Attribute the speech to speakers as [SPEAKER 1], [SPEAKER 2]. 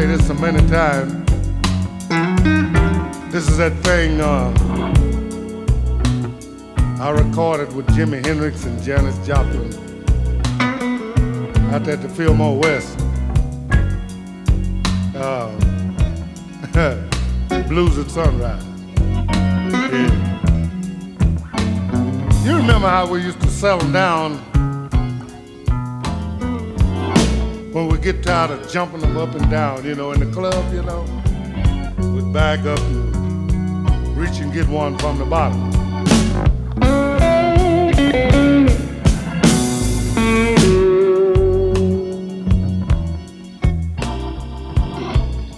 [SPEAKER 1] play this so many times. This is that thing I recorded with Jimi Hendrix and Janis Joplin out there at the Fillmore West. Blues at Sunrise. Yeah. You remember how we used to settle down when we get tired of jumping them up and down, you know, in the club, you know? We'd back up and reach and get one from the bottom.